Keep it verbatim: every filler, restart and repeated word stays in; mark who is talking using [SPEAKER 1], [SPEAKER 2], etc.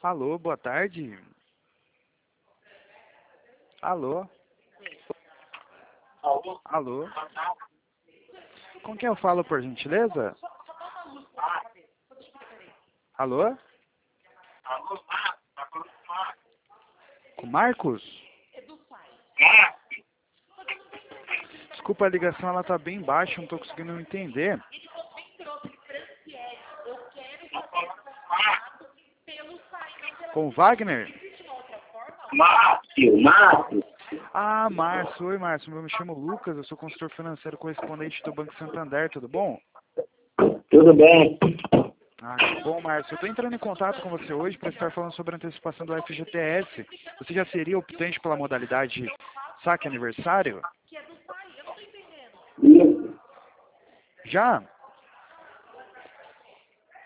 [SPEAKER 1] Alô, boa tarde. Alô?
[SPEAKER 2] Alô?
[SPEAKER 1] Alô? Com quem eu falo, por gentileza? Alô?
[SPEAKER 2] Alô? Ah, tá falando com o Marcos.
[SPEAKER 1] Com Marcos?
[SPEAKER 2] Marcos.
[SPEAKER 1] Desculpa, a ligação ela tá bem baixa, não tô conseguindo entender.
[SPEAKER 2] Tá falando com o Marcos.
[SPEAKER 1] Com o Wagner?
[SPEAKER 2] Márcio, Márcio.
[SPEAKER 1] Ah, Márcio. Oi, Márcio. Eu me chamo Lucas, eu sou consultor financeiro correspondente do Banco Santander, tudo bom?
[SPEAKER 2] Tudo bem?
[SPEAKER 1] Ah, que bom, Márcio. Eu tô entrando em contato com você hoje para estar falando sobre a antecipação do F G T S. Você já seria optante pela modalidade saque aniversário?
[SPEAKER 2] Isso.
[SPEAKER 1] Já?